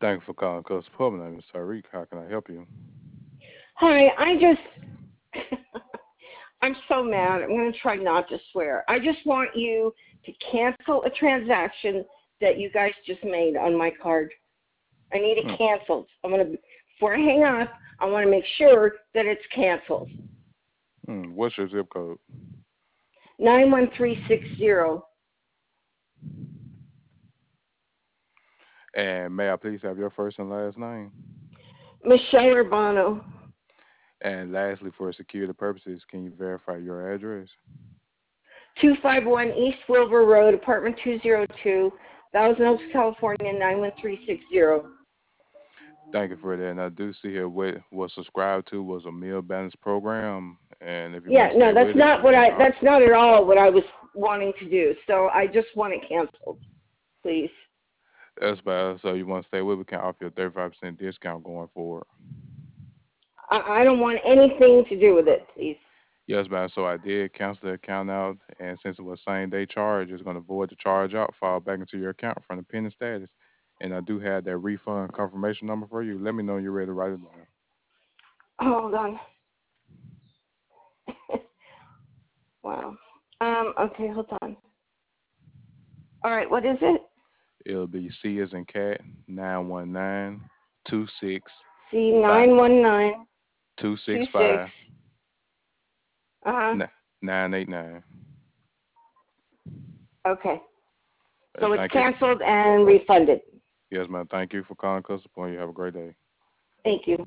Thank you for calling Customer Pub. My name is Tyreek. How can I help you? Hi, I just, I'm so mad. I'm going to try not to swear. I just want you to cancel a transaction that you guys just made on my card. I need it Hmm. canceled. Before I hang up, I want to make sure that it's canceled. What's your zip code? 91360. And may I please have your first and last name? Michelle Urbano. And lastly, for security purposes, can you verify your address? 251 East Wilbur Road, apartment 202, Thousand Oaks, California, 91360. Thank you for that. And I do see here what was subscribed to was a meal balance program. And if you Yeah, want to stay no, that's with it, not you can opt. that's not at all what I was wanting to do. So I just want it canceled, please. That's bad. So you want to stay with it, we can offer you a 35% discount going forward. I don't want anything to do with it, please. Yes, ma'am. So I did cancel the account out, and since it was same day charge, it's going to void the charge out, fall back into your account from the pending status. And I do have that refund confirmation number for you. Let me know when you're ready to write it down. Hold on. Wow. Okay, hold on. All right, what is it? It'll be C as in cat 919 C 265 919 26. 265 Uh huh. 989. Okay. So it's Thank you. canceled and refunded. Yes, ma'am. Thank you for calling Customer Point. You have a great day. Thank you.